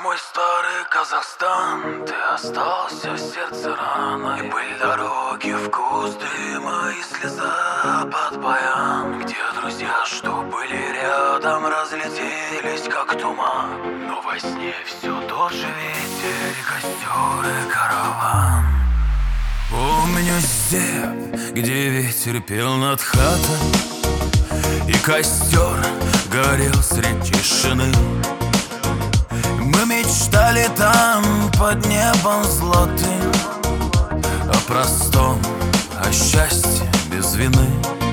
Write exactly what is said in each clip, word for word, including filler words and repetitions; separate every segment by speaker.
Speaker 1: мой старый Казахстан, ты остался в сердце раной. Пыль дороги, вкус дыма и слеза под баян. Где друзья, что были рядом, разлетелись как туман. Но во сне все тот же ветер, и костер, и караван. Помню степь, где ветер пел над хатой, и костер горел средь тишины. Мы мечтали там под небом золотым о простом, о счастье без вины.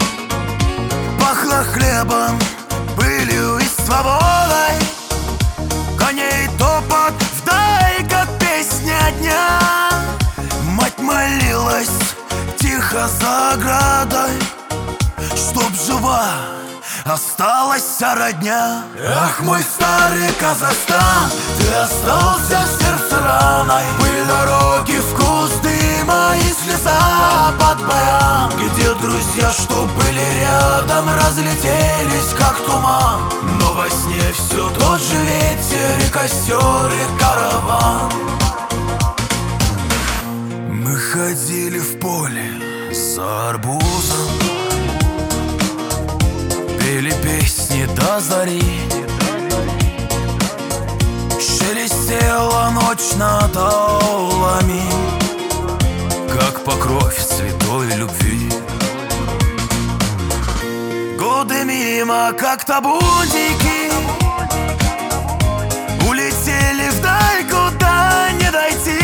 Speaker 1: Пахло хлебом, пылью и свободой, коней топот вдаль, как песня дня. Мать молилась тихо за оградой, чтоб жива осталась вся родня. Ах, мой старый Казахстан, ты остался в сердце раной. Пыль дороги, вкус дыма и слеза под баян. Где друзья, что были рядом, разлетелись как туман. Но во сне все тот же ветер, и костер, и караван. Мы ходили в поле за арбузом, пели песни до зари. Шелестела ночь над аулами, как покров святой любви. Годы мимо, как табунники, улетели вдаль, куда не дойти.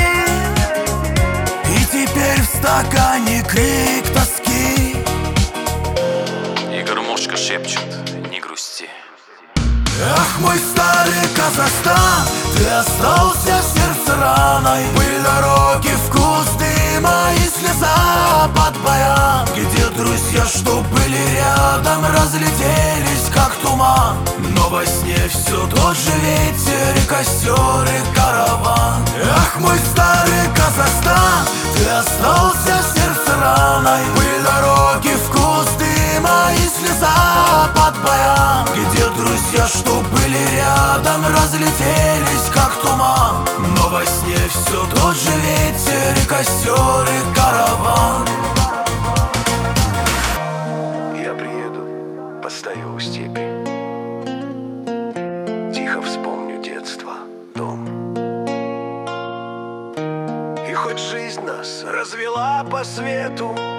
Speaker 1: И теперь в стакане крик тоски.
Speaker 2: И гармошка шепчет: не грусти.
Speaker 1: Ах, мой старый Казахстан, ты остался в сердце раной. Пыль дороги, вкус дыма и слеза под баян. Где друзья, что были рядом, разлетелись как туман. Но во сне все тот же ветер, и костер, и караван. Ах, мой старый Казахстан, ты остался в сердце раной. Пыль дороги, вкус дыма и слеза под баян. Где друзья, что были рядом, разлетелись как туман. Но во сне все тот же ветер, и костер, и караван.
Speaker 3: Я приеду, постою у степи, тихо вспомню детство, дом. И хоть жизнь нас развела по свету,